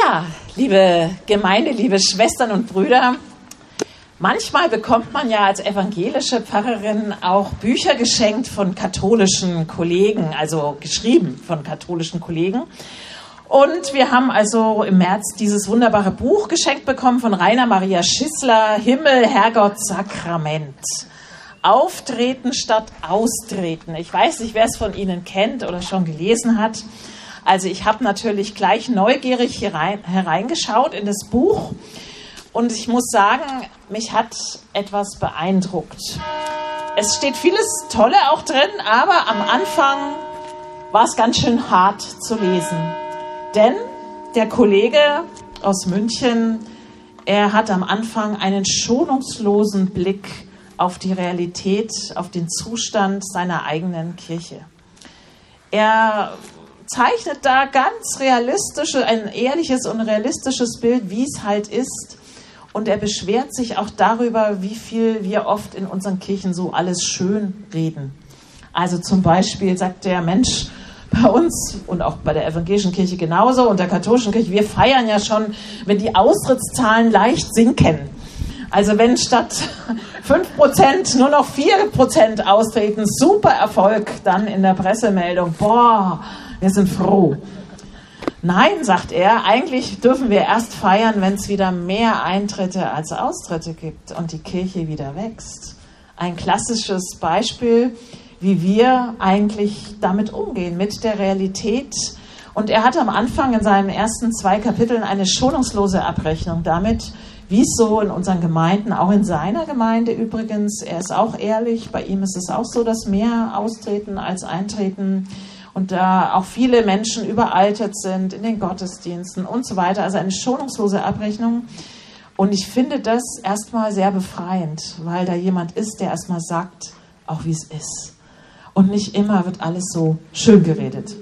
Ja, liebe Gemeinde, liebe Schwestern und Brüder, manchmal bekommt man ja als evangelische Pfarrerin auch Bücher geschenkt von katholischen Kollegen, also geschrieben von katholischen Kollegen. Und wir haben also im März dieses wunderbare Buch geschenkt bekommen von Rainer Maria Schissler, Himmel, Herrgott, Sakrament. Auftreten statt Austreten. Ich weiß nicht, wer es von Ihnen kennt oder schon gelesen hat. Also ich habe natürlich gleich neugierig hier hereingeschaut in das Buch und ich muss sagen, mich hat etwas beeindruckt. Es steht vieles Tolle auch drin, aber am Anfang war es ganz schön hart zu lesen. Denn der Kollege aus München, er hat am Anfang einen schonungslosen Blick auf die Realität, auf den Zustand seiner eigenen Kirche. Er zeichnet da ganz ein ehrliches und realistisches Bild, wie es halt ist. Und er beschwert sich auch darüber, wie viel wir oft in unseren Kirchen so alles schön reden. Also zum Beispiel sagt der Mensch bei uns und auch bei der evangelischen Kirche genauso und der katholischen Kirche, wir feiern ja schon, wenn die Austrittszahlen leicht sinken. Also wenn statt 5% nur noch 4% austreten, super Erfolg dann in der Pressemeldung. Boah, wir sind froh. Nein, sagt er, eigentlich dürfen wir erst feiern, wenn es wieder mehr Eintritte als Austritte gibt und die Kirche wieder wächst. Ein klassisches Beispiel, wie wir eigentlich damit umgehen, mit der Realität. Und er hat am Anfang in seinen ersten 2 Kapiteln eine schonungslose Abrechnung damit, wie es so in unseren Gemeinden, auch in seiner Gemeinde übrigens, er ist auch ehrlich, bei ihm ist es auch so, dass mehr austreten als eintreten und da auch viele Menschen überaltert sind in den Gottesdiensten und so weiter, also eine schonungslose Abrechnung. Und ich finde das erstmal sehr befreiend, weil da jemand ist, der erstmal sagt, auch wie es ist. Und nicht immer wird alles so schön geredet.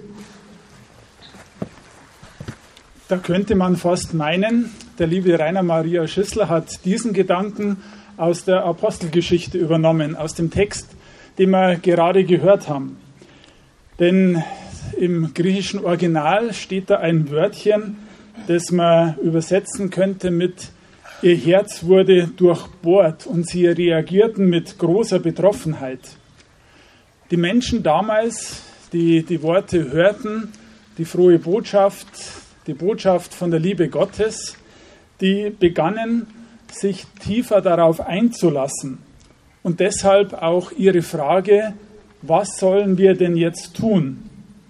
Da könnte man fast meinen, der liebe Rainer Maria Schissler hat diesen Gedanken aus der Apostelgeschichte übernommen, aus dem Text, den wir gerade gehört haben. Denn im griechischen Original steht da ein Wörtchen, das man übersetzen könnte mit ihr Herz wurde durchbohrt und sie reagierten mit großer Betroffenheit. Die Menschen damals, die die Worte hörten, die frohe Botschaft, die Botschaft von der Liebe Gottes, die begannen, sich tiefer darauf einzulassen. Und deshalb auch ihre Frage, was sollen wir denn jetzt tun?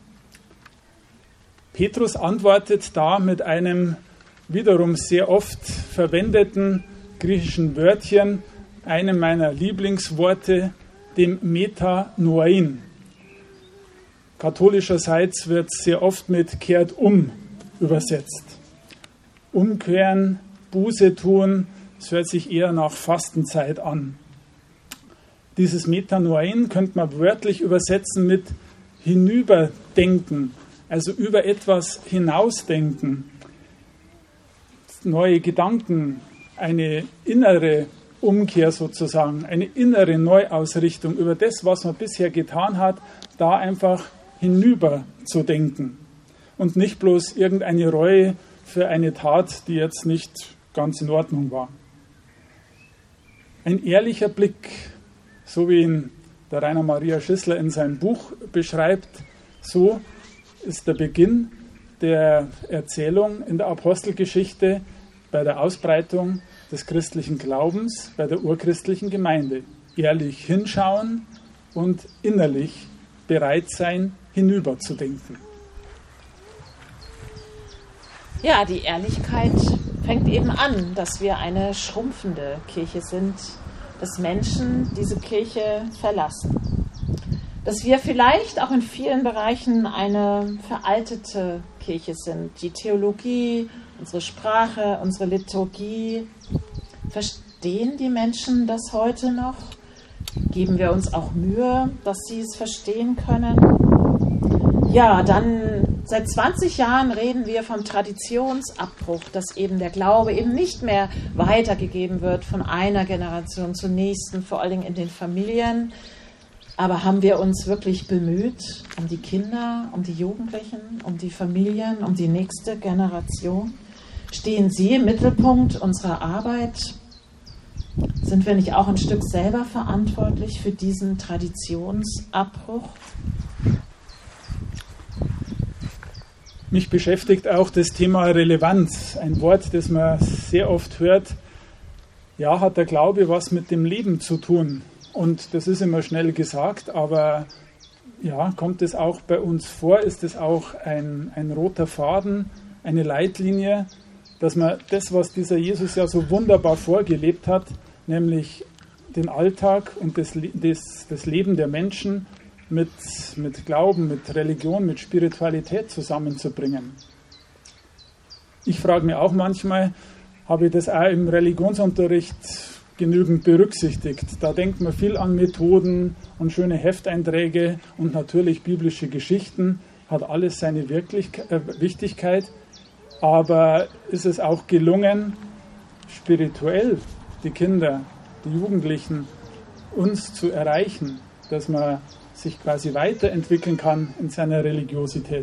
Petrus antwortet da mit einem wiederum sehr oft verwendeten griechischen Wörtchen, einem meiner Lieblingsworte, dem Metanoein. Katholischerseits wird sehr oft mit kehrt um übersetzt. Umkehren, Buße tun, es hört sich eher nach Fastenzeit an. Dieses Metanoein könnte man wörtlich übersetzen mit hinüberdenken, also über etwas hinausdenken. Neue Gedanken, eine innere Umkehr sozusagen, eine innere Neuausrichtung über das, was man bisher getan hat, da einfach hinüber zu denken und nicht bloß irgendeine Reue für eine Tat, die jetzt nicht ganz in Ordnung war. Ein ehrlicher Blick, so wie ihn der Rainer Maria Schissler in seinem Buch beschreibt, so ist der Beginn der Erzählung in der Apostelgeschichte bei der Ausbreitung des christlichen Glaubens, bei der urchristlichen Gemeinde. Ehrlich hinschauen und innerlich bereit sein, hinüberzudenken. Ja, die Ehrlichkeit fängt eben an, dass wir eine schrumpfende Kirche sind, dass Menschen diese Kirche verlassen. Dass wir vielleicht auch in vielen Bereichen eine veraltete Kirche sind. Die Theologie, unsere Sprache, unsere Liturgie. Verstehen die Menschen das heute noch? Geben wir uns auch Mühe, dass sie es verstehen können? Ja, dann seit 20 Jahren reden wir vom Traditionsabbruch, dass eben der Glaube eben nicht mehr weitergegeben wird von einer Generation zur nächsten, vor allen Dingen in den Familien. Aber haben wir uns wirklich bemüht um die Kinder, um die Jugendlichen, um die Familien, um die nächste Generation? Stehen Sie im Mittelpunkt unserer Arbeit? Sind wir nicht auch ein Stück selber verantwortlich für diesen Traditionsabbruch? Mich beschäftigt auch das Thema Relevanz, ein Wort, das man sehr oft hört. Ja, hat der Glaube was mit dem Leben zu tun? Und das ist immer schnell gesagt, aber ja, kommt es auch bei uns vor? Ist es auch ein roter Faden, eine Leitlinie, dass man das, was dieser Jesus ja so wunderbar vorgelebt hat, nämlich den Alltag und das Leben der Menschen mit Glauben, mit Religion, mit Spiritualität zusammenzubringen. Ich frage mich auch manchmal, habe ich das auch im Religionsunterricht genügend berücksichtigt? Da denkt man viel an Methoden und schöne Hefteinträge und natürlich biblische Geschichten, hat alles seine Wichtigkeit, aber ist es auch gelungen, spirituell die Kinder, die Jugendlichen, uns zu erreichen, dass man sich quasi weiterentwickeln kann in seiner Religiosität.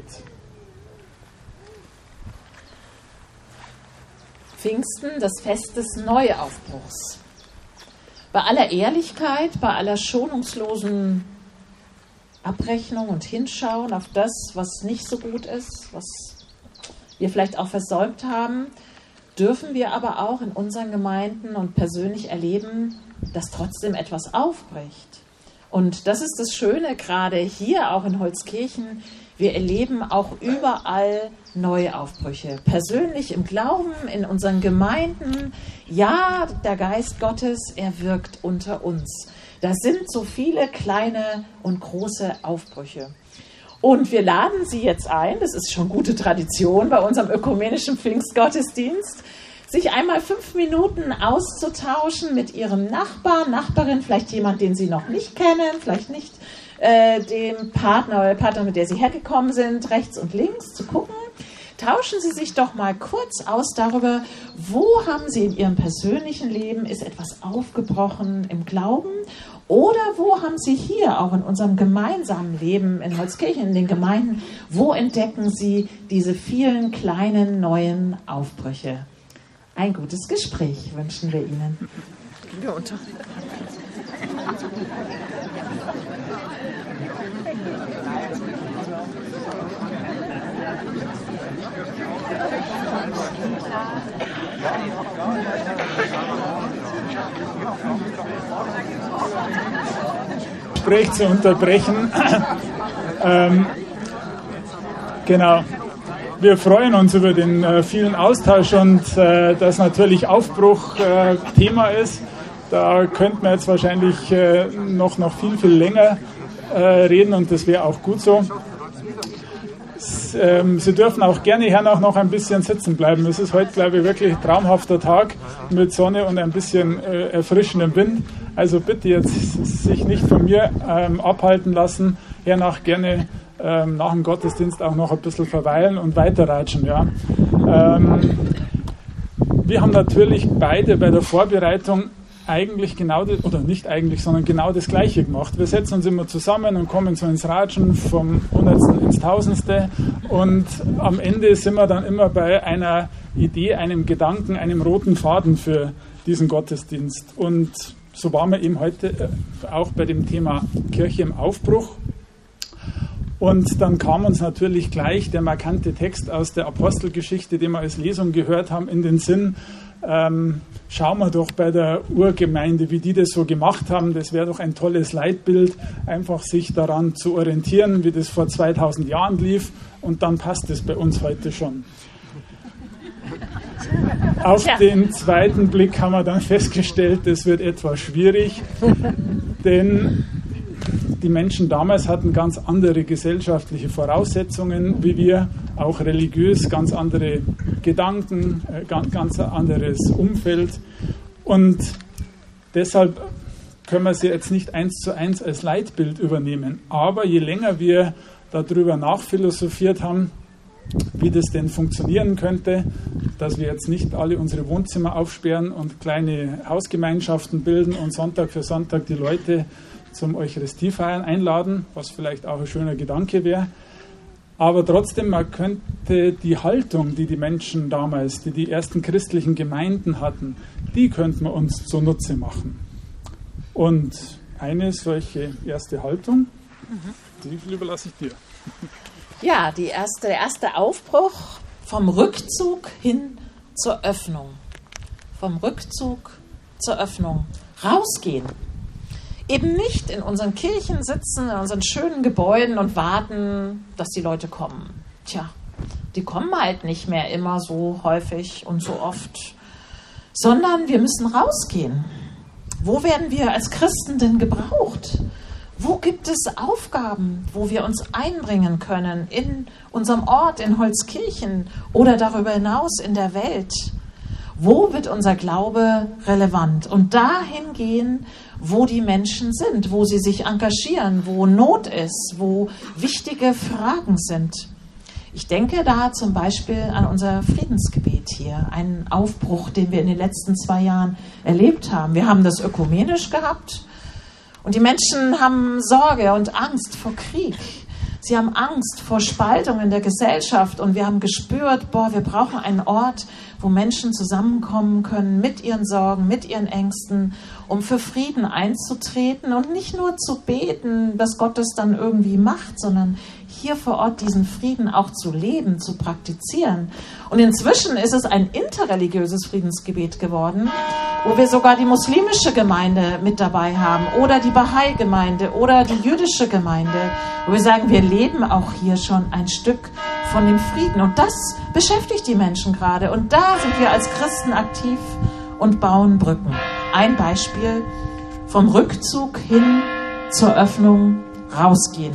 Pfingsten, das Fest des Neuaufbruchs. Bei aller Ehrlichkeit, bei aller schonungslosen Abrechnung und Hinschauen auf das, was nicht so gut ist, was wir vielleicht auch versäumt haben, dürfen wir aber auch in unseren Gemeinden und persönlich erleben, dass trotzdem etwas aufbricht. Und das ist das Schöne, gerade hier auch in Holzkirchen, wir erleben auch überall Neuaufbrüche. Persönlich im Glauben, in unseren Gemeinden. Ja, der Geist Gottes, er wirkt unter uns. Da sind so viele kleine und große Aufbrüche. Und wir laden Sie jetzt ein, das ist schon gute Tradition bei unserem ökumenischen Pfingstgottesdienst, sich einmal 5 Minuten auszutauschen mit Ihrem Nachbarn, Nachbarin, vielleicht jemand, den Sie noch nicht kennen, vielleicht nicht dem Partner oder der Partnerin, mit der Sie hergekommen sind, rechts und links zu gucken. Tauschen Sie sich doch mal kurz aus darüber, wo haben Sie in Ihrem persönlichen Leben, ist etwas aufgebrochen im Glauben oder wo haben Sie hier auch in unserem gemeinsamen Leben in Holzkirchen, in den Gemeinden, wo entdecken Sie diese vielen kleinen neuen Aufbrüche? Ein gutes Gespräch wünschen wir Ihnen. Gehen wir unter. Gespräch zu unterbrechen. Genau. Wir freuen uns über den vielen Austausch und dass natürlich Aufbruch Thema ist. Da könnten wir jetzt wahrscheinlich noch viel, viel länger reden und das wäre auch gut so. Sie dürfen auch gerne hernach noch ein bisschen sitzen bleiben. Es ist heute, glaube ich, wirklich ein traumhafter Tag mit Sonne und ein bisschen erfrischendem Wind. Also bitte jetzt sich nicht von mir abhalten lassen. Hernach gerne nach dem Gottesdienst auch noch ein bisschen verweilen und weiterratschen. Ja. Wir haben natürlich beide bei der Vorbereitung eigentlich genau, oder nicht eigentlich, sondern genau das Gleiche gemacht. Wir setzen uns immer zusammen und kommen so ins Ratschen vom Hundertsten ins Tausendste und am Ende sind wir dann immer bei einer Idee, einem Gedanken, einem roten Faden für diesen Gottesdienst. Und so waren wir eben heute auch bei dem Thema Kirche im Aufbruch. Und dann kam uns natürlich gleich der markante Text aus der Apostelgeschichte, den wir als Lesung gehört haben, in den Sinn. Schauen wir doch bei der Urgemeinde, wie die das so gemacht haben. Das wäre doch ein tolles Leitbild, einfach sich daran zu orientieren, wie das vor 2000 Jahren lief. Und dann passt es bei uns heute schon. Auf den zweiten Blick haben wir dann festgestellt, das wird etwas schwierig, denn die Menschen damals hatten ganz andere gesellschaftliche Voraussetzungen wie wir, auch religiös, ganz andere Gedanken, ganz anderes Umfeld. Und deshalb können wir sie jetzt nicht 1:1 als Leitbild übernehmen. Aber je länger wir darüber nachphilosophiert haben, wie das denn funktionieren könnte, dass wir jetzt nicht alle unsere Wohnzimmer aufsperren und kleine Hausgemeinschaften bilden und Sonntag für Sonntag die Leute zum Eucharistiefeiern einladen, was vielleicht auch ein schöner Gedanke wäre. Aber trotzdem, man könnte die Haltung, die die Menschen damals, die ersten christlichen Gemeinden hatten, die könnten wir uns zunutze machen. Und eine solche erste Haltung, die überlasse ich dir. Ja, der erste Aufbruch vom Rückzug hin zur Öffnung. Vom Rückzug zur Öffnung. Rausgehen. Eben nicht in unseren Kirchen sitzen, in unseren schönen Gebäuden und warten, dass die Leute kommen. Tja, die kommen halt nicht mehr immer so häufig und so oft, sondern wir müssen rausgehen. Wo werden wir als Christen denn gebraucht? Wo gibt es Aufgaben, wo wir uns einbringen können in unserem Ort, in Holzkirchen oder darüber hinaus in der Welt? Wo wird unser Glaube relevant? Und dahin gehen, wo die Menschen sind, wo sie sich engagieren, wo Not ist, wo wichtige Fragen sind. Ich denke da zum Beispiel an unser Friedensgebet hier, einen Aufbruch, den wir in den letzten 2 Jahren erlebt haben. Wir haben das ökumenisch gehabt und die Menschen haben Sorge und Angst vor Krieg. Sie haben Angst vor Spaltung in der Gesellschaft und wir haben gespürt, wir brauchen einen Ort, wo Menschen zusammenkommen können mit ihren Sorgen, mit ihren Ängsten, um für Frieden einzutreten und nicht nur zu beten, dass Gott es dann irgendwie macht, sondern hier vor Ort diesen Frieden auch zu leben, zu praktizieren. Und inzwischen ist es ein interreligiöses Friedensgebet geworden, wo wir sogar die muslimische Gemeinde mit dabei haben oder die Bahai-Gemeinde oder die jüdische Gemeinde, wo wir sagen, wir leben auch hier schon ein Stück von dem Frieden. Und das beschäftigt die Menschen gerade. Und da sind wir als Christen aktiv und bauen Brücken. Ein Beispiel vom Rückzug hin zur Öffnung, rausgehen.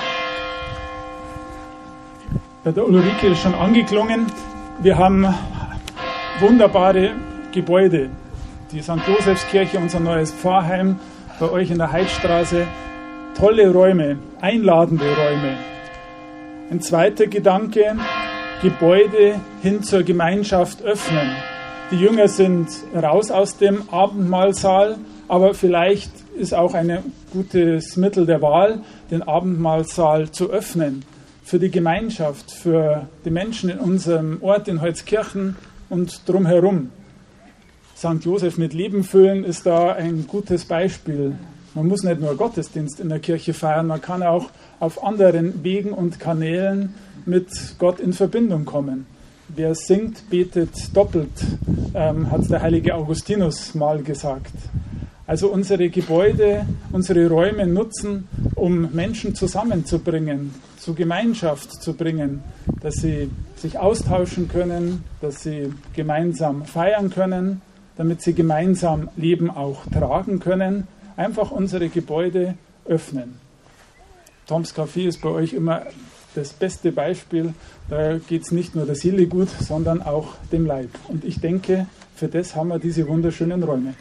Bei der Ulrike ist schon angeklungen, wir haben wunderbare Gebäude. Die St. Josefskirche, unser neues Pfarrheim, bei euch in der Heidstraße. Tolle Räume, einladende Räume. Ein zweiter Gedanke, Gebäude hin zur Gemeinschaft öffnen. Die Jünger sind raus aus dem Abendmahlsaal, aber vielleicht ist auch ein gutes Mittel der Wahl, den Abendmahlsaal zu öffnen. Für die Gemeinschaft, für die Menschen in unserem Ort in Holzkirchen und drumherum. St. Josef mit Leben füllen ist da ein gutes Beispiel. Man muss nicht nur Gottesdienst in der Kirche feiern, man kann auch auf anderen Wegen und Kanälen mit Gott in Verbindung kommen. Wer singt, betet doppelt, hat der heilige Augustinus mal gesagt. Also unsere Gebäude, unsere Räume nutzen, um Menschen zusammenzubringen, zur Gemeinschaft zu bringen, dass sie sich austauschen können, dass sie gemeinsam feiern können, damit sie gemeinsam Leben auch tragen können. Einfach unsere Gebäude öffnen. Toms Café ist bei euch immer das beste Beispiel. Da geht es nicht nur der Seele gut, sondern auch dem Leib. Und ich denke, für das haben wir diese wunderschönen Räume.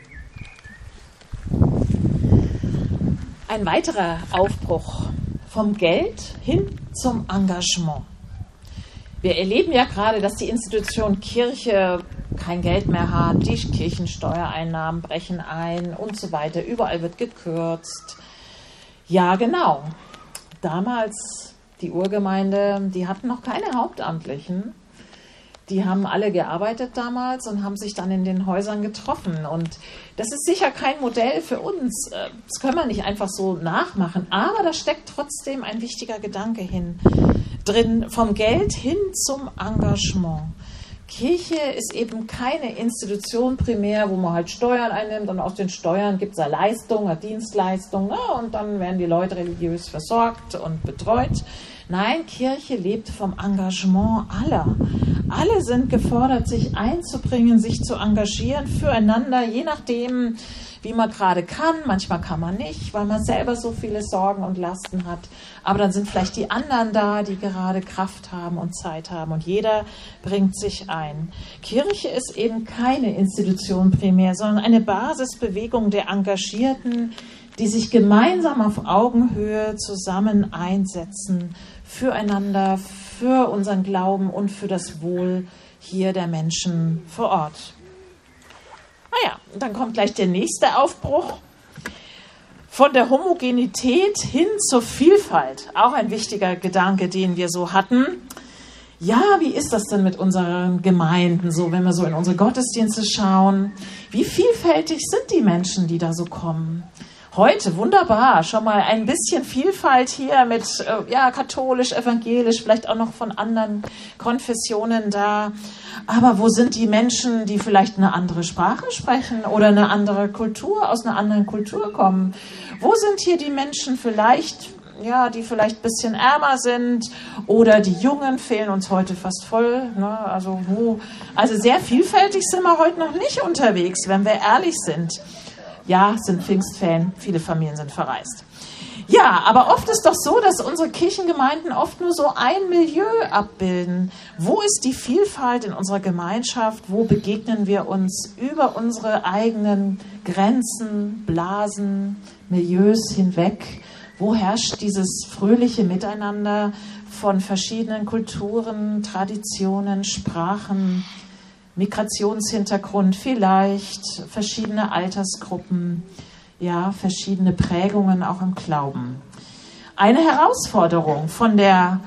Ein weiterer Aufbruch vom Geld hin zum Engagement. Wir erleben ja gerade, dass die Institution Kirche kein Geld mehr hat, die Kirchensteuereinnahmen brechen ein und so weiter. Überall wird gekürzt. Ja, genau. Damals, die Urgemeinde, die hatten noch keine Hauptamtlichen. Die haben alle gearbeitet damals und haben sich dann in den Häusern getroffen. Und das ist sicher kein Modell für uns. Das können wir nicht einfach so nachmachen. Aber da steckt trotzdem ein wichtiger Gedanke drin, vom Geld hin zum Engagement. Kirche ist eben keine Institution primär, wo man halt Steuern einnimmt und aus den Steuern gibt es eine Leistung, eine Dienstleistung, und dann werden die Leute religiös versorgt und betreut. Nein, Kirche lebt vom Engagement aller. Alle sind gefordert, sich einzubringen, sich zu engagieren füreinander, je nachdem, wie man gerade kann. Manchmal kann man nicht, weil man selber so viele Sorgen und Lasten hat. Aber dann sind vielleicht die anderen da, die gerade Kraft haben und Zeit haben. Und jeder bringt sich ein. Kirche ist eben keine Institution primär, sondern eine Basisbewegung der Engagierten, die sich gemeinsam auf Augenhöhe zusammen einsetzen, füreinander, für unseren Glauben und für das Wohl hier der Menschen vor Ort. Naja, und dann kommt gleich der nächste Aufbruch. Von der Homogenität hin zur Vielfalt, auch ein wichtiger Gedanke, den wir so hatten. Ja, wie ist das denn mit unseren Gemeinden, so wenn wir so in unsere Gottesdienste schauen? Wie vielfältig sind die Menschen, die da so kommen? Heute, wunderbar, schon mal ein bisschen Vielfalt hier mit katholisch, evangelisch, vielleicht auch noch von anderen Konfessionen da. Aber wo sind die Menschen, die vielleicht eine andere Sprache sprechen oder eine andere Kultur, aus einer anderen Kultur kommen? Wo sind hier die Menschen vielleicht, die vielleicht ein bisschen ärmer sind oder die Jungen fehlen uns heute fast voll. Ne? Also sehr vielfältig sind wir heute noch nicht unterwegs, wenn wir ehrlich sind. Ja, sind Pfingstfan, viele Familien sind verreist. Ja, aber oft ist doch so, dass unsere Kirchengemeinden oft nur so ein Milieu abbilden. Wo ist die Vielfalt in unserer Gemeinschaft? Wo begegnen wir uns über unsere eigenen Grenzen, Blasen, Milieus hinweg? Wo herrscht dieses fröhliche Miteinander von verschiedenen Kulturen, Traditionen, Sprachen, Migrationshintergrund vielleicht, verschiedene Altersgruppen, verschiedene Prägungen auch im Glauben. Eine Herausforderung von der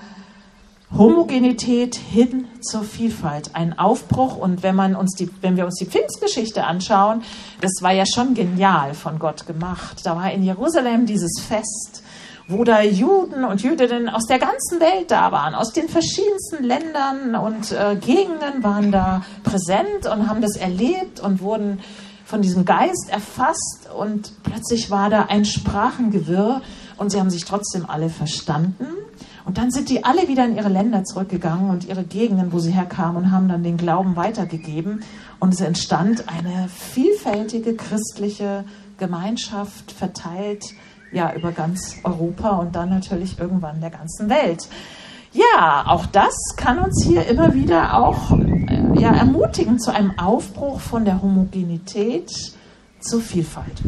Homogenität hin zur Vielfalt, ein Aufbruch. Und wenn wir uns die Pfingstgeschichte anschauen, das war ja schon genial von Gott gemacht. Da war in Jerusalem dieses Fest, wo da Juden und Jüdinnen aus der ganzen Welt da waren, aus den verschiedensten Ländern und Gegenden waren da präsent und haben das erlebt und wurden von diesem Geist erfasst und plötzlich war da ein Sprachengewirr und sie haben sich trotzdem alle verstanden. Und dann sind die alle wieder in ihre Länder zurückgegangen und ihre Gegenden, wo sie herkamen, und haben dann den Glauben weitergegeben. Und es entstand eine vielfältige christliche Gemeinschaft, verteilt über ganz Europa und dann natürlich irgendwann der ganzen Welt. Ja, auch das kann uns hier immer wieder auch ermutigen zu einem Aufbruch von der Homogenität zur Vielfalt.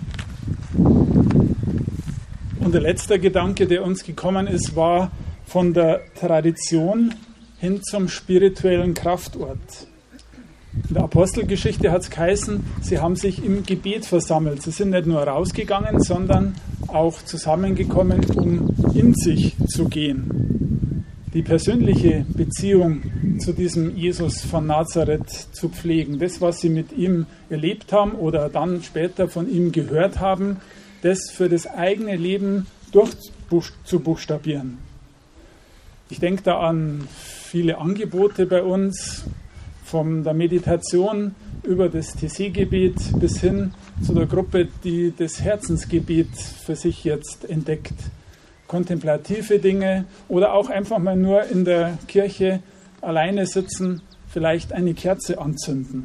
Und der letzte Gedanke, der uns gekommen ist, war von der Tradition hin zum spirituellen Kraftort. In der Apostelgeschichte hat es geheißen, sie haben sich im Gebet versammelt. Sie sind nicht nur rausgegangen, sondern auch zusammengekommen, um in sich zu gehen. Die persönliche Beziehung zu diesem Jesus von Nazareth zu pflegen. Das, was sie mit ihm erlebt haben oder dann später von ihm gehört haben, das für das eigene Leben durchzubuchstabieren. Ich denke da an viele Angebote bei uns, von der Meditation über das TC-Gebet bis hin zu der Gruppe, die das Herzensgebet für sich jetzt entdeckt. Kontemplative Dinge oder auch einfach mal nur in der Kirche alleine sitzen, vielleicht eine Kerze anzünden.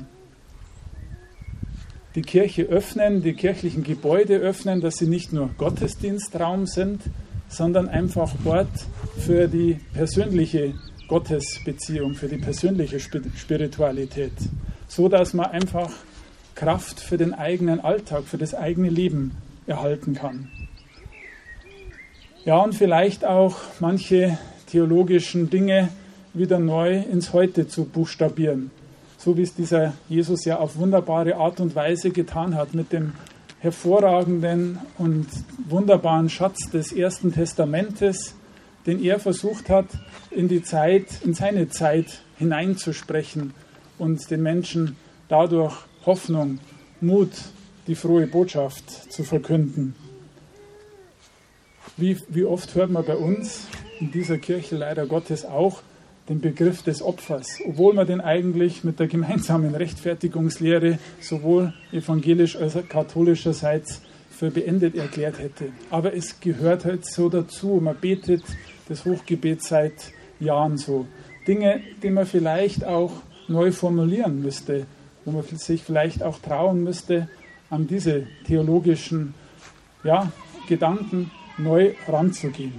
Die Kirche öffnen, die kirchlichen Gebäude öffnen, dass sie nicht nur Gottesdienstraum sind, sondern einfach Ort für die persönliche Gottesbeziehung, für die persönliche Spiritualität, so dass man einfach Kraft für den eigenen Alltag, für das eigene Leben erhalten kann. Ja, und vielleicht auch manche theologischen Dinge wieder neu ins Heute zu buchstabieren, so wie es dieser Jesus ja auf wunderbare Art und Weise getan hat mit dem hervorragenden und wunderbaren Schatz des Ersten Testamentes, den er versucht hat, in seine Zeit hineinzusprechen und den Menschen dadurch Hoffnung, Mut, die frohe Botschaft zu verkünden. Wie oft hört man bei uns in dieser Kirche leider Gottes auch den Begriff des Opfers, obwohl man den eigentlich mit der gemeinsamen Rechtfertigungslehre sowohl evangelisch als auch katholischerseits für beendet erklärt hätte. Aber es gehört halt so dazu. Man betet das Hochgebet seit Jahren so. Dinge, die man vielleicht auch neu formulieren müsste, wo man sich vielleicht auch trauen müsste, an diese theologischen Gedanken neu ranzugehen.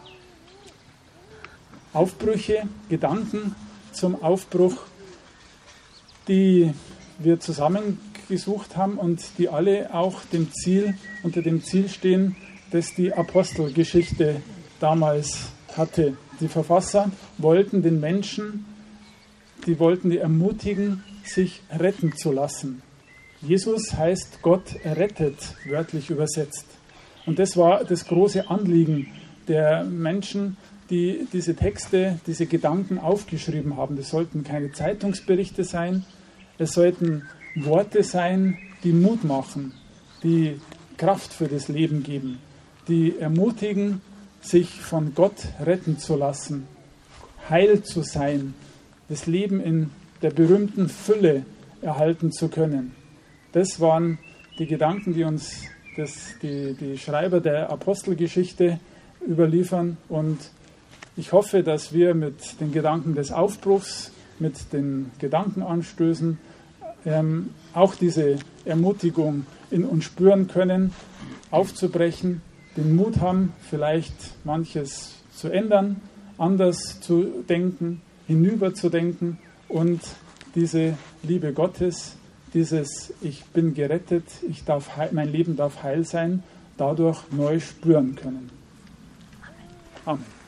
Aufbrüche, Gedanken zum Aufbruch, die wir zusammengesucht haben und die alle auch unter dem Ziel stehen, das die Apostelgeschichte damals hatte. Die Verfasser wollten den Menschen, die ermutigen, sich retten zu lassen. Jesus heißt Gott errettet, wörtlich übersetzt. Und das war das große Anliegen der Menschen, die diese Texte, diese Gedanken aufgeschrieben haben. Das sollten keine Zeitungsberichte sein, es sollten Worte sein, die Mut machen, die Kraft für das Leben geben, die ermutigen, sich von Gott retten zu lassen, heil zu sein, das Leben in der berühmten Fülle erhalten zu können. Das waren die Gedanken, die uns die Schreiber der Apostelgeschichte überliefern. Und ich hoffe, dass wir mit den Gedanken des Aufbruchs, mit den Gedankenanstößen auch diese Ermutigung in uns spüren können, aufzubrechen, den Mut haben, vielleicht manches zu ändern, anders zu denken, hinüberzudenken und diese Liebe Gottes, dieses Ich bin gerettet, mein Leben darf heil sein, dadurch neu spüren können. Amen.